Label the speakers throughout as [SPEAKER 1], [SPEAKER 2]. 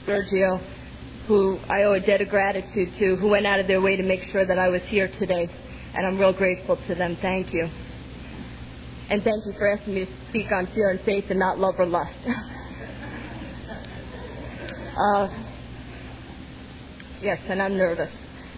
[SPEAKER 1] Sergio, who I owe a debt of gratitude to, who went out of their way to make sure that I was here today. And I'm real grateful to them. Thank you. And thank you for asking me to speak on fear and faith and not love or lust. Yes, and I'm nervous.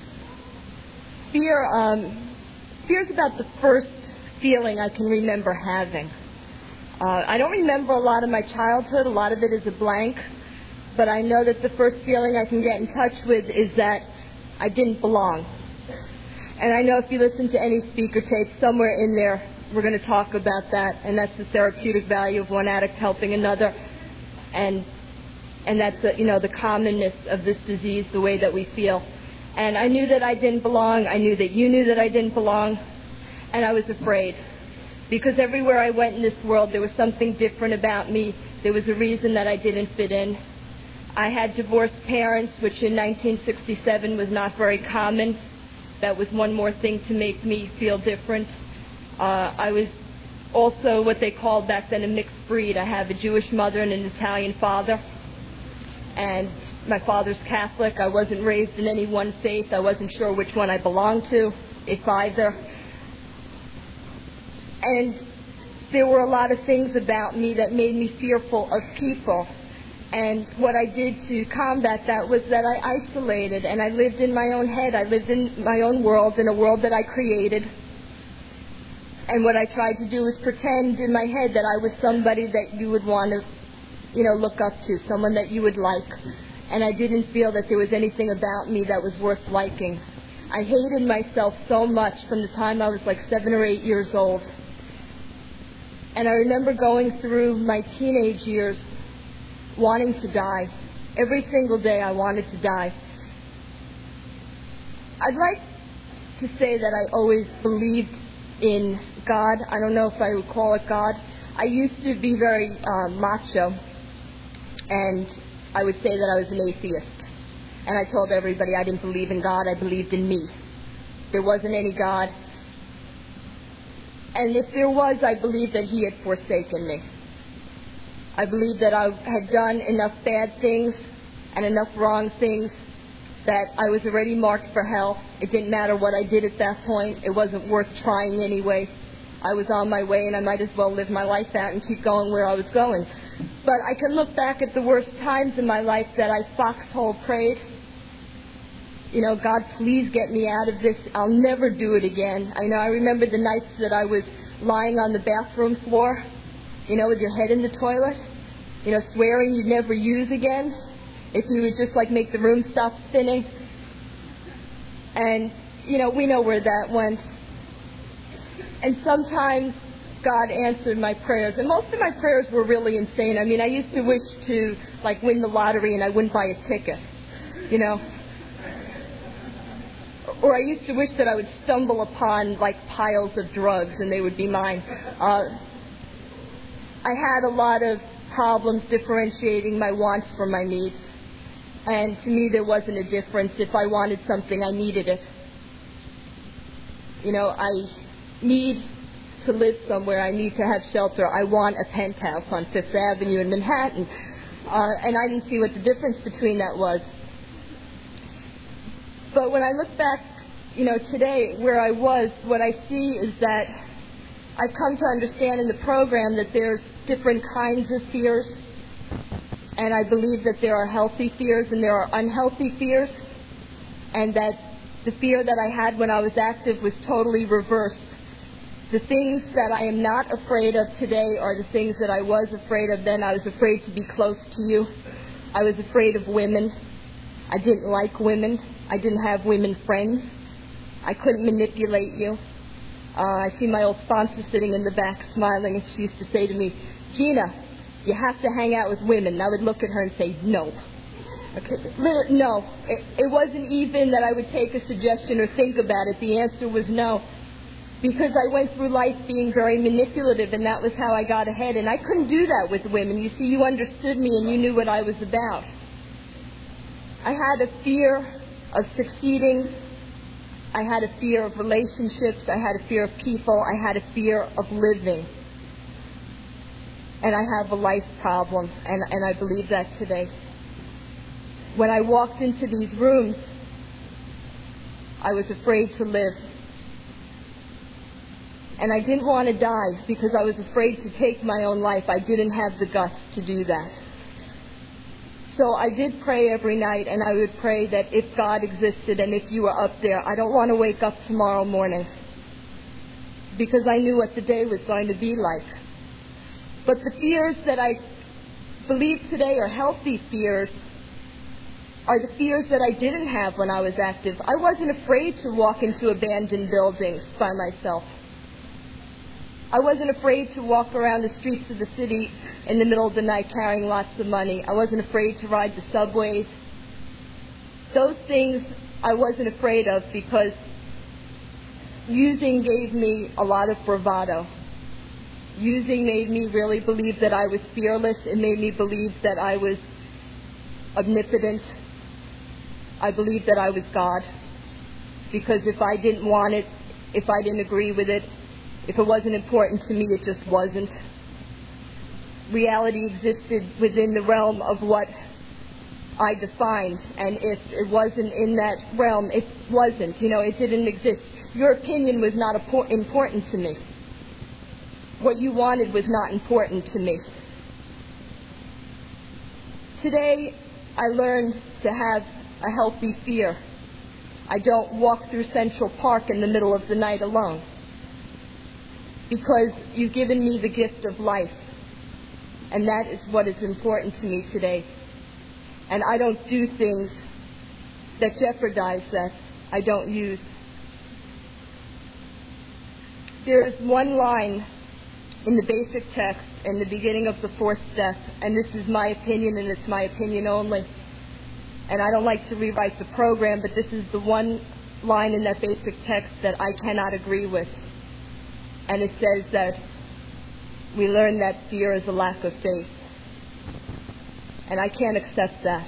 [SPEAKER 1] Fear is about the first feeling I can remember having. I don't remember a lot of my childhood. A lot of it is a blank. But I know that the first feeling I can get in touch with is that I didn't belong. And I know if you listen to any speaker tape, somewhere in there, we're going to talk about that. And that's the therapeutic value of one addict helping another. And that's the commonness of this disease, the way that we feel. And I knew that I didn't belong. I knew that you knew that I didn't belong. And I was afraid. Because everywhere I went in this world, there was something different about me. There was a reason that I didn't fit in. I had divorced parents, which in 1967 was not very common. That was one more thing to make me feel different. I was also what they called back then a mixed breed. I have a Jewish mother and an Italian father. And my father's Catholic. I wasn't raised in any one faith. I wasn't sure which one I belonged to, if either. And there were a lot of things about me that made me fearful of people. And what I did to combat that was that I isolated and I lived in my own head. I lived in my own world, in a world that I created. And what I tried to do was pretend in my head that I was somebody that you would want to, look up to, someone that you would like. And I didn't feel that there was anything about me that was worth liking. I hated myself so much from the time I was like 7 or 8 years old. And I remember going through my teenage years wanting to die. Every single day I wanted to die. I'd like to say that I always believed in God. I don't know if I would call it God. I used to be very macho, and I would say that I was an atheist. And I told everybody I didn't believe in God, I believed in me. There wasn't any God. And if there was, I believed that He had forsaken me. I believed that I had done enough bad things and enough wrong things that I was already marked for hell. It didn't matter what I did at that point. It wasn't worth trying anyway. I was on my way and I might as well live my life out and keep going where I was going. But I can look back at the worst times in my life that I foxhole prayed. God, please get me out of this. I'll never do it again. I remember the nights that I was lying on the bathroom floor, with your head in the toilet, swearing you'd never use again if you would just make the room stop spinning. And, we know where that went. And sometimes God answered my prayers. And most of my prayers were really insane. I used to wish to, win the lottery and I wouldn't buy a ticket, Or I used to wish that I would stumble upon, piles of drugs and they would be mine. I had a lot of problems differentiating my wants from my needs. And to me, there wasn't a difference. If I wanted something, I needed it. I need to live somewhere. I need to have shelter. I want a penthouse on Fifth Avenue in Manhattan. And I didn't see what the difference between that was. But when I look back, today, where I was, what I see is that I've come to understand in the program that there's different kinds of fears. And I believe that there are healthy fears and there are unhealthy fears. And that the fear that I had when I was active was totally reversed. The things that I am not afraid of today are the things that I was afraid of then. I was afraid to be close to you. I was afraid of women. I didn't like women. I didn't have women friends. I couldn't manipulate you. I see my old sponsor sitting in the back smiling, and she used to say to me, Gina, you have to hang out with women. And I would look at her and say, no. Okay. No. It wasn't even that I would take a suggestion or think about it. The answer was no. Because I went through life being very manipulative, and that was how I got ahead. And I couldn't do that with women. You see, you understood me and you knew what I was about. I had a fear of succeeding. I had a fear of relationships. I had a fear of people. I had a fear of living. And I have a life problem, and I believe that today. when I walked into these rooms, I was afraid to live. And I didn't want to die because I was afraid to take my own life. I didn't have the guts to do that. So I did pray every night, and I would pray that if God existed and if you were up there, I don't want to wake up tomorrow morning, because I knew what the day was going to be like. But the fears that I believe today are healthy fears are the fears that I didn't have when I was active. I wasn't afraid to walk into abandoned buildings by myself. I wasn't afraid to walk around the streets of the city in the middle of the night carrying lots of money. I wasn't afraid to ride the subways. Those things I wasn't afraid of because using gave me a lot of bravado. Using made me really believe that I was fearless. It made me believe that I was omnipotent. I believed that I was God. Because if I didn't want it, if I didn't agree with it, if it wasn't important to me, it just wasn't. Reality existed within the realm of what I defined. And if it wasn't in that realm, it wasn't. It didn't exist. Your opinion was not important to me. What you wanted was not important to me. Today, I learned to have a healthy fear. I don't walk through Central Park in the middle of the night alone, because you've given me the gift of life, and that is what is important to me today. And I don't do things that jeopardize that. I don't use. There is one line in the basic text in the beginning of the fourth step, and this is my opinion, and it's my opinion only. And I don't like to rewrite the program, but this is the one line in that basic text that I cannot agree with. And it says that we learn that fear is a lack of faith. And I can't accept that.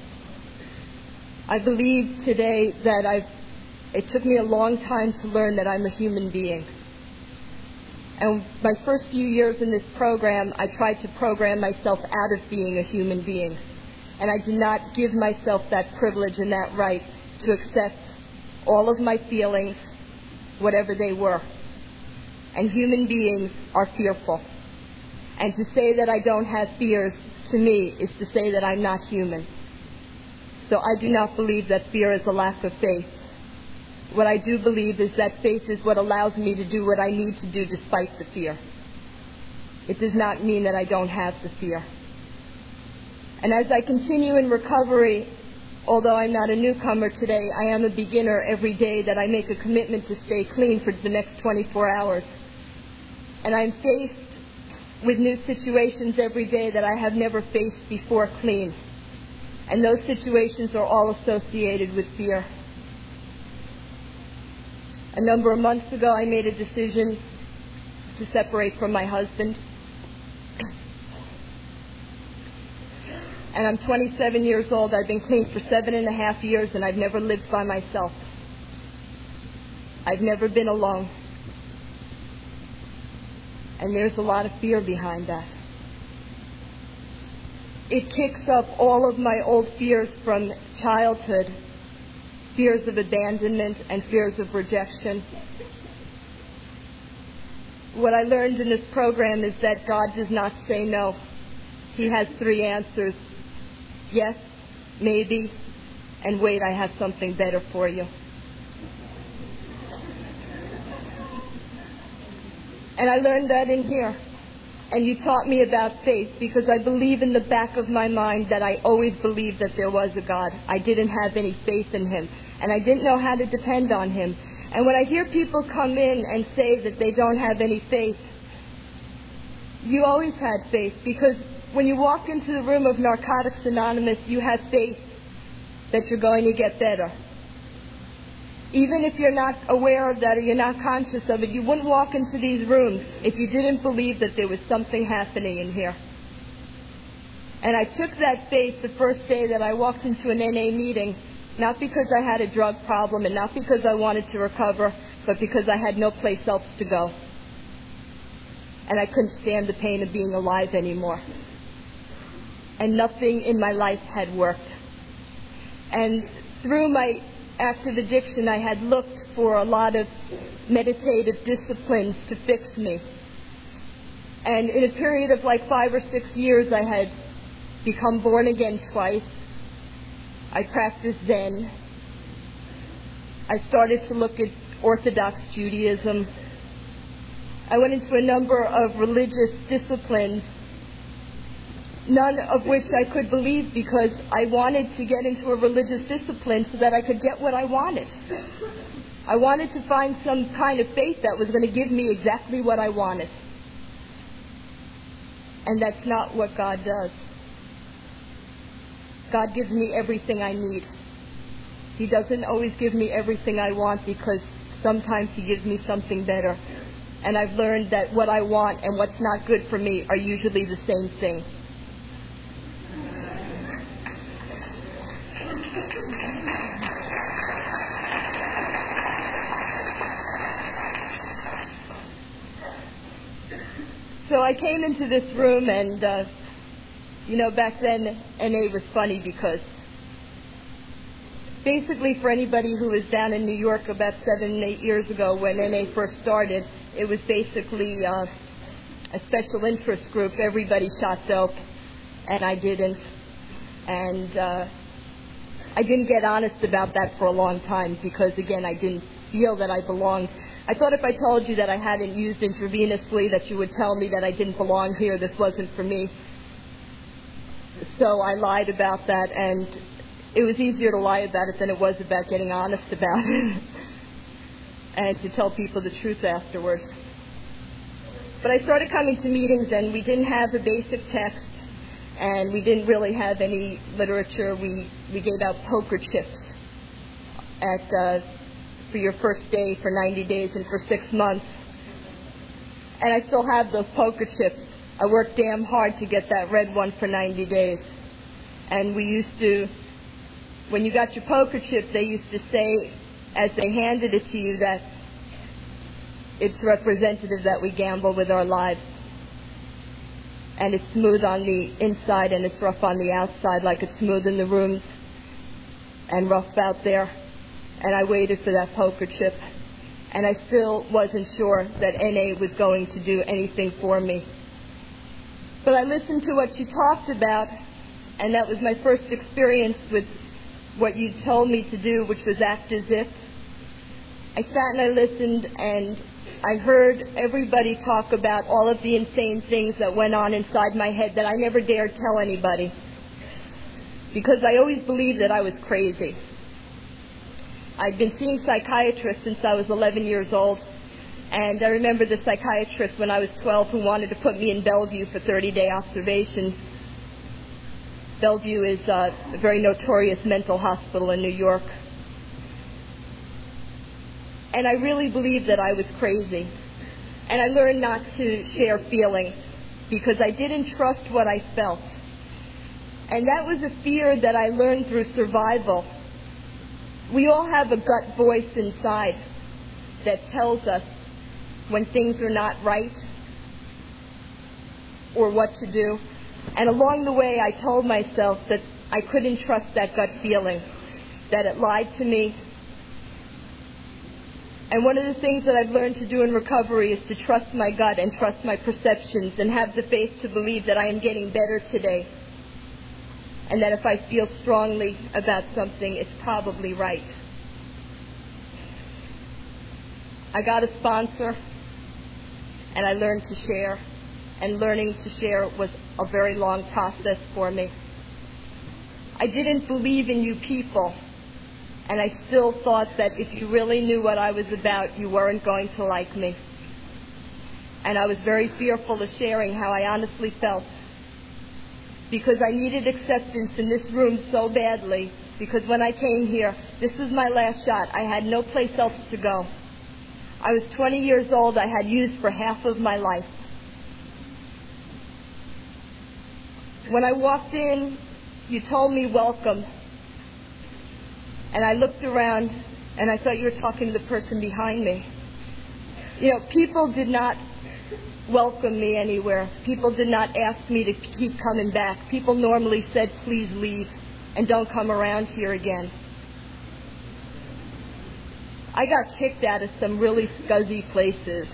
[SPEAKER 1] I believe today that it took me a long time to learn that I'm a human being. And my first few years in this program, I tried to program myself out of being a human being. And I did not give myself that privilege and that right to accept all of my feelings, whatever they were. And human beings are fearful. And to say that I don't have fears, to me, is to say that I'm not human. So I do not believe that fear is a lack of faith. What I do believe is that faith is what allows me to do what I need to do despite the fear. It does not mean that I don't have the fear. And as I continue in recovery, although I'm not a newcomer today, I am a beginner every day that I make a commitment to stay clean for the next 24 hours. And I'm faced with new situations every day that I have never faced before clean. And those situations are all associated with fear. A number of months ago, I made a decision to separate from my husband. And I'm 27 years old. I've been clean for 7.5 years, and I've never lived by myself. I've never been alone. And there's a lot of fear behind that. It kicks up all of my old fears from childhood, fears of abandonment and fears of rejection. What I learned in this program is that God does not say no. He has 3 answers. Yes, maybe, and wait, I have something better for you. And I learned that in here. And you taught me about faith, because I believe in the back of my mind that I always believed that there was a God. I didn't have any faith in Him, and I didn't know how to depend on Him. And when I hear people come in and say that they don't have any faith, you always had faith, because when you walk into the room of Narcotics Anonymous, you have faith that you're going to get better. Even if you're not aware of that or you're not conscious of it, you wouldn't walk into these rooms if you didn't believe that there was something happening in here. And I took that faith the first day that I walked into an NA meeting, not because I had a drug problem and not because I wanted to recover, but because I had no place else to go. And I couldn't stand the pain of being alive anymore. And nothing in my life had worked. And through my active addiction, I had looked for a lot of meditative disciplines to fix me. And in a period of like 5 or 6 years, I had become born again twice. I practiced Zen. I started to look at Orthodox Judaism. I went into a number of religious disciplines, none of which I could believe, because I wanted to get into a religious discipline so that I could get what I wanted. I wanted to find some kind of faith that was going to give me exactly what I wanted. And that's not what God does. God gives me everything I need. He doesn't always give me everything I want, because sometimes He gives me something better. And I've learned that what I want and what's not good for me are usually the same thing. So I came into this room, and, back then NA was funny, because basically for anybody who was down in New York about 7, 8 years ago when NA first started, it was basically a special interest group. Everybody shot dope, and I didn't. And I didn't get honest about that for a long time, because, again, I didn't feel that I belonged. I thought if I told you that I hadn't used intravenously, that you would tell me that I didn't belong here, this wasn't for me. So I lied about that, and it was easier to lie about it than it was about getting honest about it and to tell people the truth afterwards. But I started coming to meetings, and we didn't have a basic text, and we didn't really have any literature. We gave out poker chips for your first day, for 90 days, and for 6 months. And I still have those poker chips. I worked damn hard to get that red one for 90 days. And we used to, when you got your poker chip, they used to say, as they handed it to you, that it's representative that we gamble with our lives. And it's smooth on the inside and it's rough on the outside, like it's smooth in the rooms and rough out there. And I waited for that poker chip. And I still wasn't sure that NA was going to do anything for me. But I listened to what you talked about, and that was my first experience with what you told me to do, which was act as if. I sat and I listened, and I heard everybody talk about all of the insane things that went on inside my head that I never dared tell anybody, because I always believed that I was crazy. I'd been seeing psychiatrists since I was 11 years old, and I remember the psychiatrist when I was 12 who wanted to put me in Bellevue for 30-day observation. Bellevue is a very notorious mental hospital in New York. And I really believed that I was crazy. And I learned not to share feelings because I didn't trust what I felt. And that was a fear that I learned through survival. We all have a gut voice inside that tells us when things are not right or what to do. And along the way, I told myself that I couldn't trust that gut feeling, that it lied to me. And one of the things that I've learned to do in recovery is to trust my gut and trust my perceptions and have the faith to believe that I am getting better today. And that if I feel strongly about something, it's probably right. I got a sponsor, and I learned to share. And learning to share was a very long process for me. I didn't believe in you people, and I still thought that if you really knew what I was about, you weren't going to like me. And I was very fearful of sharing how I honestly felt, because I needed acceptance in this room so badly, because when I came here, this was my last shot. I had no place else to go. I was 20 years old. I had used for half of my life. When I walked in, you told me welcome. And I looked around, and I thought you were talking to the person behind me. You know, people did not welcome me anywhere. People did not ask me to keep coming back. People normally said, please leave. and don't come around here again. I got kicked out of some really scuzzy places.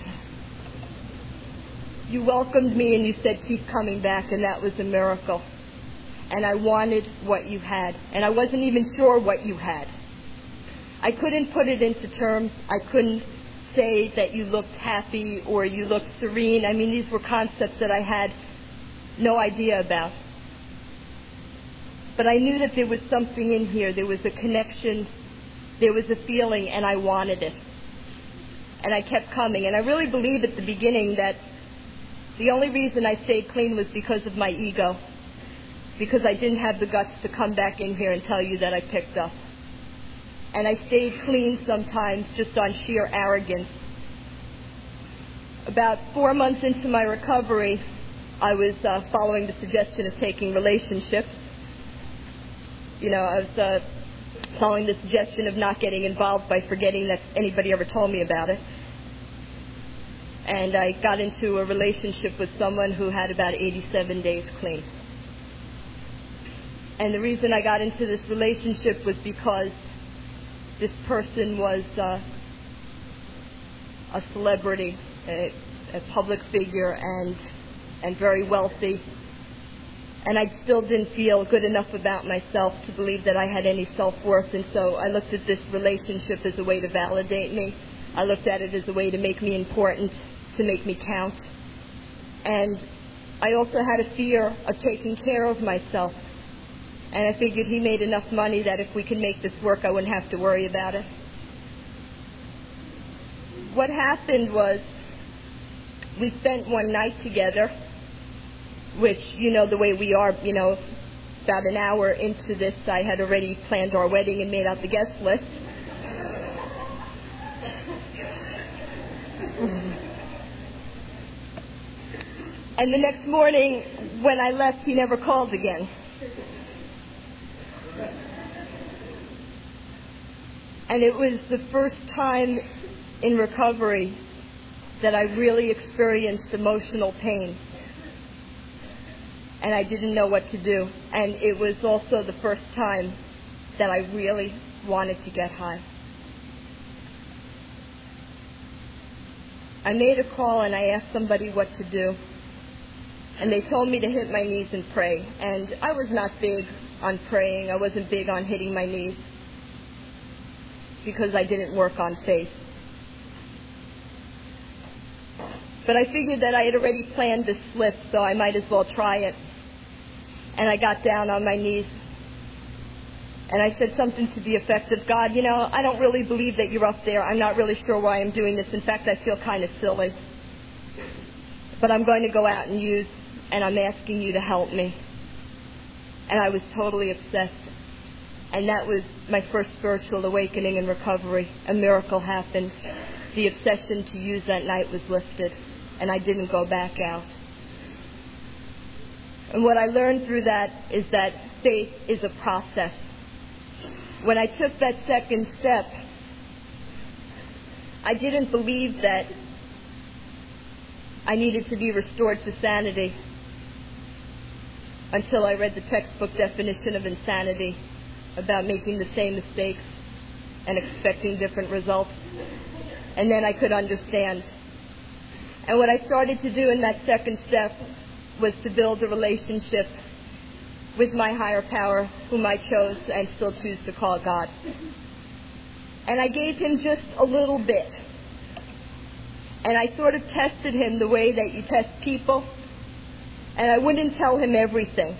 [SPEAKER 1] You welcomed me and you said, keep coming back, and that was a miracle. And I wanted what you had, and I wasn't even sure what you had. I couldn't put it into terms. I couldn't say that you looked happy or you looked serene. I mean, these were concepts that I had no idea about. But I knew that there was something in here. There was a connection. There was a feeling, and I wanted it. And I kept coming. And I really believed at the beginning that the only reason I stayed clean was because of my ego. Because I didn't have the guts to come back in here and tell you that I picked up. And I stayed clean sometimes just on sheer arrogance. About 4 months into my recovery, I was following the suggestion of taking relationships. I was following the suggestion of not getting involved by forgetting that anybody ever told me about it. And I got into a relationship with someone who had about 87 days clean. And the reason I got into this relationship was because this person was a celebrity, a public figure, and very wealthy. And I still didn't feel good enough about myself to believe that I had any self-worth. And so I looked at this relationship as a way to validate me. I looked at it as a way to make me important, to make me count. And I also had a fear of taking care of myself. And I figured he made enough money that if we could make this work, I wouldn't have to worry about it. What happened was we spent one night together, which, the way we are, about an hour into this, I had already planned our wedding and made out the guest list. And the next morning, when I left, he never called again. And it was the first time in recovery that I really experienced emotional pain. And I didn't know what to do. And it was also the first time that I really wanted to get high. I made a call and I asked somebody what to do. And they told me to hit my knees and pray. And I was not big on praying. I wasn't big on hitting my knees because I didn't work on faith. But I figured that I had already planned this slip, so I might as well try it. And I got down on my knees. And I said something to the effect of, God, I don't really believe that you're up there. I'm not really sure why I'm doing this. In fact, I feel kind of silly. But I'm going to go out and use, and I'm asking you to help me. And I was totally obsessed. And that was my first spiritual awakening in recovery. A miracle happened. The obsession to use that night was lifted, and I didn't go back out. And what I learned through that is that faith is a process. When I took that second step, I didn't believe that I needed to be restored to sanity until I read the textbook definition of insanity about making the same mistakes and expecting different results. And then I could understand. And what I started to do in that second step was to build a relationship with my higher power, whom I chose and still choose to call God. And I gave him just a little bit. And I sort of tested him the way that you test people. And I wouldn't tell him everything.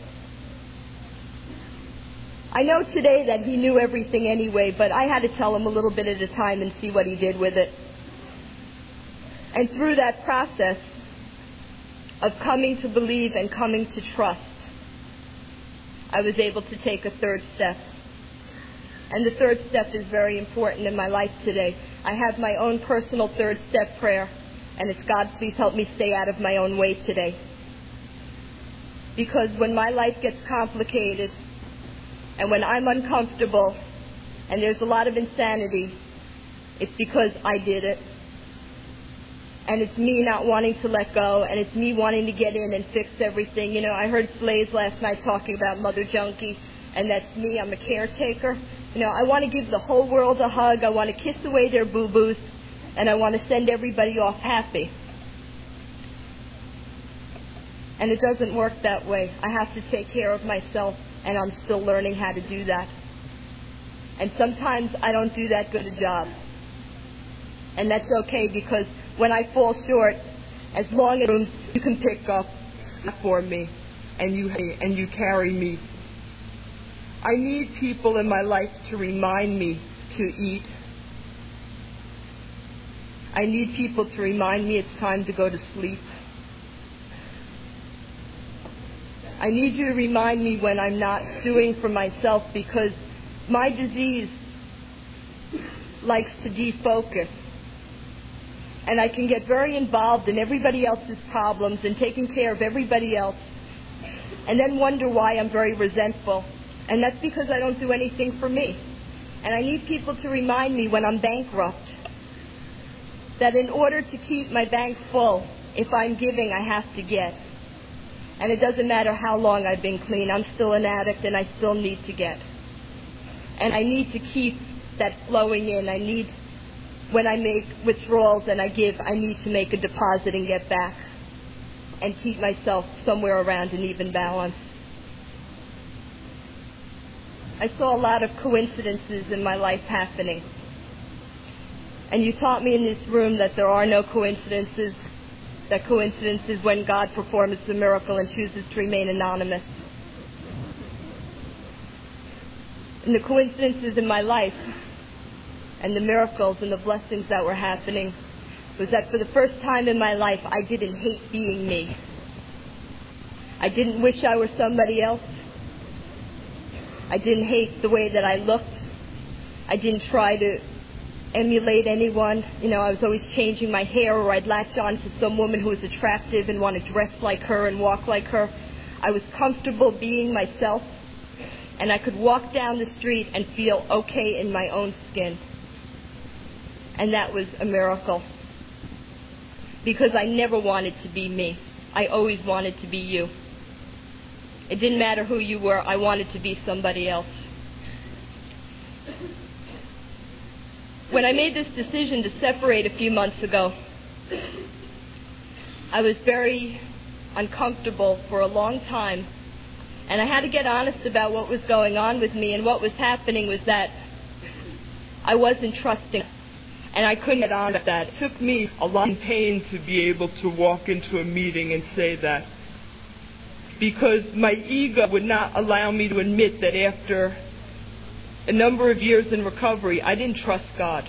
[SPEAKER 1] I know today that he knew everything anyway, but I had to tell him a little bit at a time and see what he did with it. And through that process of coming to believe and coming to trust, I was able to take a third step. And the third step is very important in my life today. I have my own personal third step prayer, and it's, God, please help me stay out of my own way today. Because when my life gets complicated, and when I'm uncomfortable, and there's a lot of insanity, it's because I did it. And it's me not wanting to let go, and it's me wanting to get in and fix everything. I heard Blaze last night talking about Mother Junkie, and that's me. I'm a caretaker. I want to give the whole world a hug. I want to kiss away their boo-boos, and I want to send everybody off happy. And it doesn't work that way. I have to take care of myself, and I'm still learning how to do that. And sometimes I don't do that good a job. And that's okay, because when I fall short, as long as you can pick up for me and you carry me. I need people in my life to remind me to eat. I need people to remind me it's time to go to sleep. I need you to remind me when I'm not doing for myself, because my disease likes to defocus. And I can get very involved in everybody else's problems and taking care of everybody else, and then wonder why I'm very resentful. And that's because I don't do anything for me. And I need people to remind me when I'm bankrupt that in order to keep my bank full, if I'm giving, I have to get. And it doesn't matter how long I've been clean. I'm still an addict, and I still need to get. And I need to keep that flowing in. I need, when I make withdrawals and I give, I need to make a deposit and get back and keep myself somewhere around an even balance. I saw a lot of coincidences in my life happening. And you taught me in this room that there are no coincidences, that coincidence is when God performs the miracle and chooses to remain anonymous. And the coincidences in my life and the miracles and the blessings that were happening was that for the first time in my life, I didn't hate being me. I didn't wish I were somebody else. I didn't hate the way that I looked. I didn't try to emulate anyone. I was always changing my hair, or I'd latch on to some woman who was attractive and want to dress like her and walk like her. I was comfortable being myself, and I could walk down the street and feel okay in my own skin. And that was a miracle, because I never wanted to be me. I always wanted to be you. It didn't matter who you were. I wanted to be somebody else. When I made this decision to separate a few months ago, I was very uncomfortable for a long time. And I had to get honest about what was going on with me. And what was happening was that I wasn't trusting. And I couldn't get on with that.
[SPEAKER 2] It took me a lot of pain to be able to walk into a meeting and say that, because my ego would not allow me to admit that after a number of years in recovery, I didn't trust God.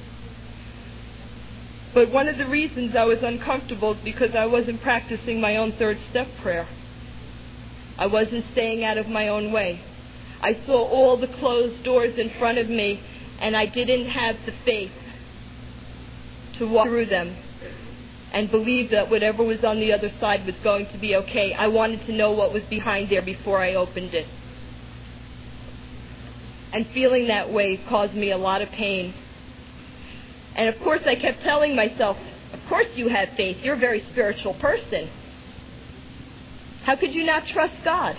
[SPEAKER 2] But one of the reasons I was uncomfortable is because I wasn't practicing my own third step prayer. I wasn't staying out of my own way. I saw all the closed doors in front of me, and I didn't have the faith to walk through them and believe that whatever was on the other side was going to be okay. I wanted to know what was behind there before I opened it. And feeling that way caused me a lot of pain. And of course I kept telling myself, of course you have faith. You're a very spiritual person. How could you not trust God?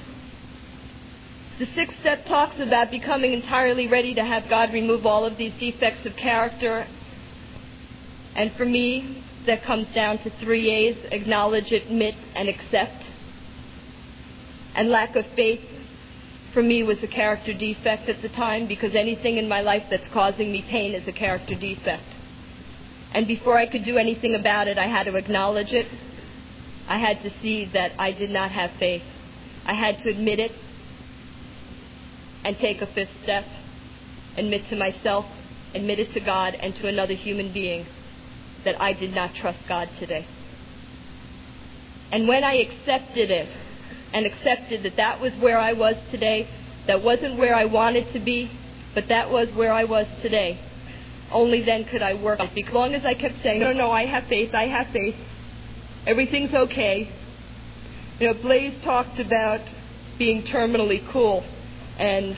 [SPEAKER 2] The sixth step talks about becoming entirely ready to have God remove all of these defects of character. And for me, that comes down to 3 A's: acknowledge, admit, and accept. And lack of faith, for me, was a character defect at the time, because anything in my life that's causing me pain is a character defect. And before I could do anything about it, I had to acknowledge it. I had to see that I did not have faith. I had to admit it and take a fifth step. Admit to myself, admit it to God, and to another human being that I did not trust God today. And when I accepted it, and accepted that that was where I was today, that wasn't where I wanted to be, but that was where I was today, only then could I work. As long as I kept saying, no, I have faith, everything's okay. Blaise talked about being terminally cool, and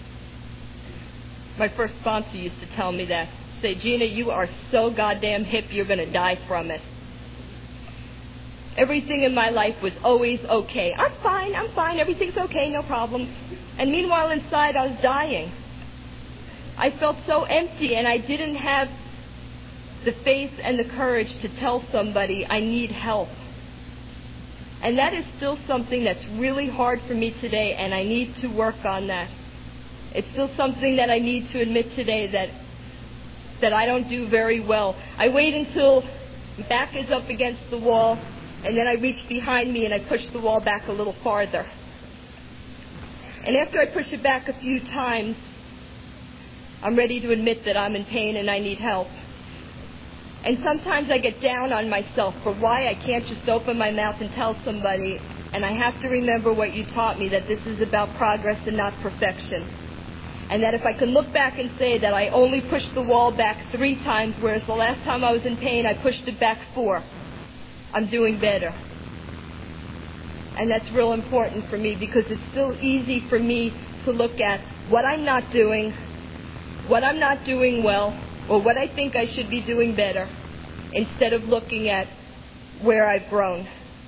[SPEAKER 2] my first sponsor used to tell me that. Say, Gina, you are so goddamn hip, you're going to die from it. Everything in my life was always okay. I'm fine, everything's okay, no problem. And meanwhile inside I was dying. I felt so empty, and I didn't have the faith and the courage to tell somebody I need help. And that is still something that's really hard for me today, and I need to work on that. It's still something that I need to admit today that I don't do very well. I wait until my back is up against the wall, and then I reach behind me and I push the wall back a little farther. And after I push it back a few times, I'm ready to admit that I'm in pain and I need help. And sometimes I get down on myself for why I can't just open my mouth and tell somebody. And I have to remember what you taught me, that this is about progress and not perfection. And that if I can look back and say that I only pushed the wall back 3 times, whereas the last time I was in pain I pushed it back 4, I'm doing better. And that's real important for me, because it's still easy for me to look at what I'm not doing, what I'm not doing well, or what I think I should be doing better, instead of looking at where I've grown.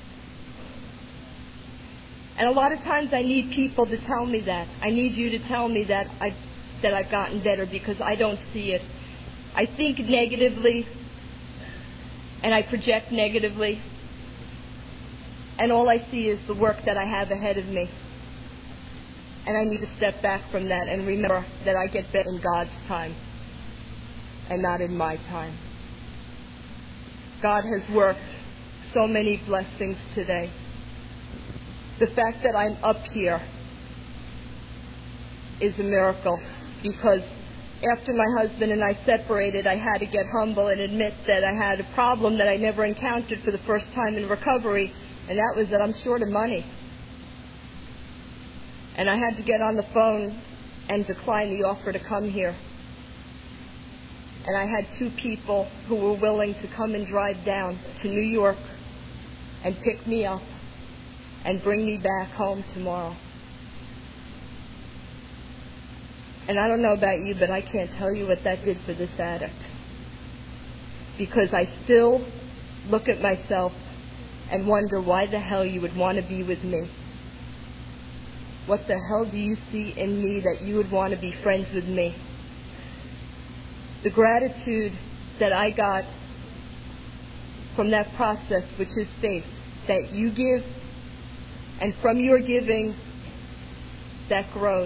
[SPEAKER 2] And a lot of times I need people to tell me that. I need you to tell me that I've gotten better, because I don't see it. I think negatively, and I project negatively, and all I see is the work that I have ahead of me. And I need to step back from that and remember that I get better in God's time and not in my time. God has worked so many blessings today. The fact that I'm up here is a miracle, because after my husband and I separated, I had to get humble and admit that I had a problem that I never encountered for the first time in recovery, and that was that I'm short of money. And I had to get on the phone and decline the offer to come here. And I had 2 people who were willing to come and drive down to New York and pick me up and bring me back home tomorrow. And I don't know about you, but I can't tell you what that did for this addict. Because I still look at myself and wonder why the hell you would want to be with me. What the hell do you see in me that you would want to be friends with me? The gratitude that I got from that process, which is faith, that you give, and from your giving, that grows,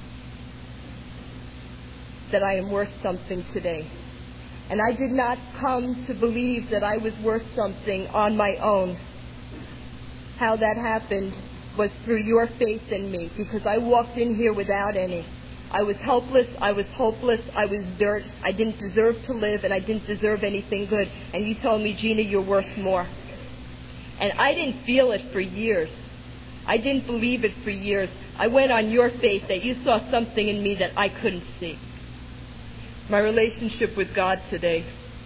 [SPEAKER 2] that I am worth something today. And I did not come to believe that I was worth something on my own. How that happened was through your faith in me, because I walked in here without any. I was helpless, I was hopeless, I was dirt, I didn't deserve to live, and I didn't deserve anything good. And you told me, Gina, you're worth more. And I didn't feel it for years. I didn't believe it for years. I went on your faith that you saw something in me that I couldn't see. My relationship with God today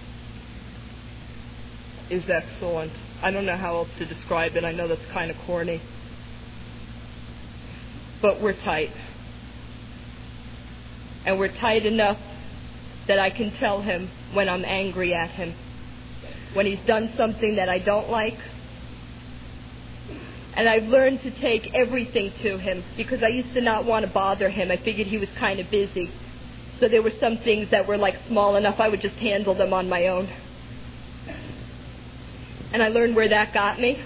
[SPEAKER 2] is excellent. I don't know how else to describe it. I know that's kind of corny. But we're tight. And we're tight enough that I can tell him when I'm angry at him, when he's done something that I don't like. And I've learned to take everything to him, because I used to not want to bother him. I figured he was kind of busy. So there were some things that were like small enough I would just handle them on my own. And I learned where that got me,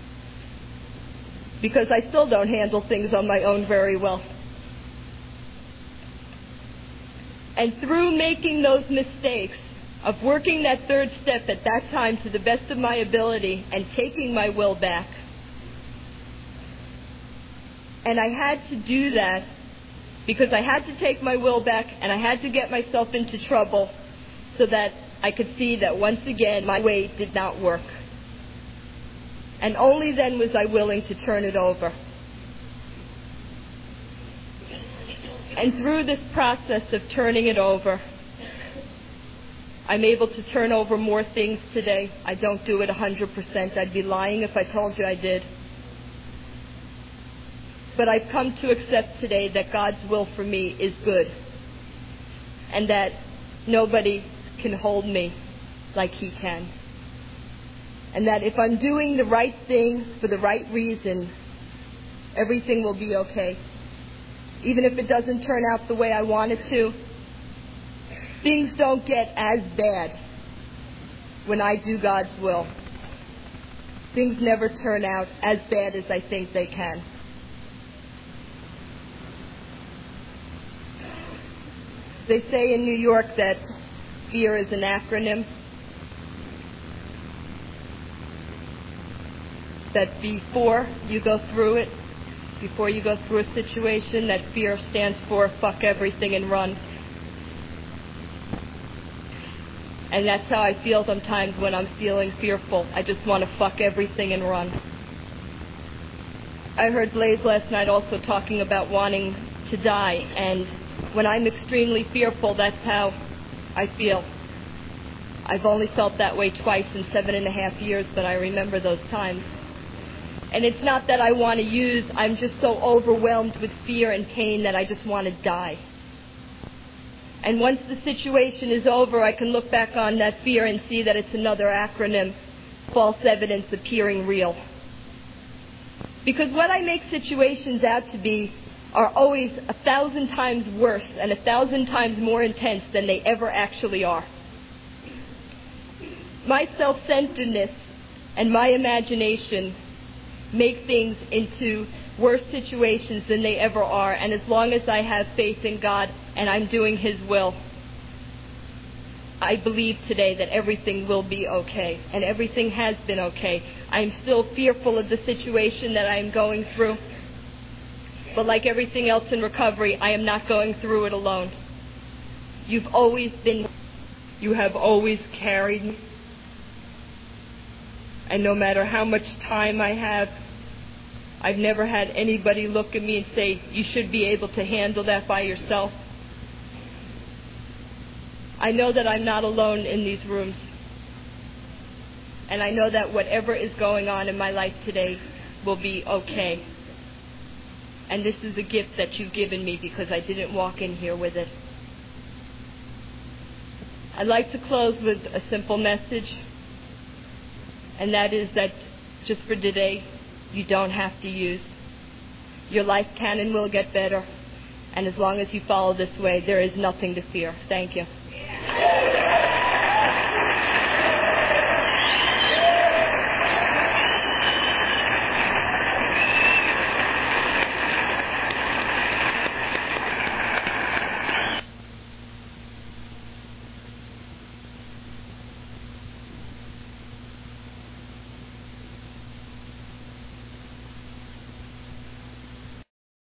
[SPEAKER 2] because I still don't handle things on my own very well. And through making those mistakes of working that 3rd step at that time to the best of my ability and taking my will back, and I had to do that because I had to take my will back and I had to get myself into trouble so that I could see that once again my way did not work. And only then was I willing to turn it over. And through this process of turning it over, I'm able to turn over more things today. I don't do it 100%. I'd be lying if I told you I did. But I've come to accept today that God's will for me is good, and that nobody can hold me like he can.
[SPEAKER 1] And that if I'm doing the right thing for the right reason, everything will be okay. Even if it doesn't turn out the way I want it to, things don't get as bad when I do God's will. Things never turn out as bad as I think they can. They say in New York that fear is an acronym. That before you go through a situation, that fear stands for fuck everything and run. And that's how I feel sometimes when I'm feeling fearful. I just want to fuck everything and run. I heard Blaze last night also talking about wanting to die, and when I'm extremely fearful, that's how I feel. I've only felt that way twice in 7.5 years, but I remember those times. And it's not that I want to use, I'm just so overwhelmed with fear and pain that I just want to die. And once the situation is over, I can look back on that fear and see that it's another acronym, false evidence appearing real. Because what I make situations out to be are always 1,000 times worse and 1,000 times more intense than they ever actually are. My self-centeredness and my imagination make things into worse situations than they ever are, and as long as I have faith in God and I'm doing His will, I believe today that everything will be okay, and everything has been okay. I'm still fearful of the situation that I'm going through, but like everything else in recovery, I am not going through it alone. You have always carried me. And no matter how much time I have, I've never had anybody look at me and say, you should be able to handle that by yourself. I know that I'm not alone in these rooms. And I know that whatever is going on in my life today will be okay. And this is a gift that you've given me because I didn't walk in here with it. I'd like to close with a simple message. And that is that just for today, you don't have to use. Your life can and will get better. And as long as you follow this way, there is nothing to fear. Thank you.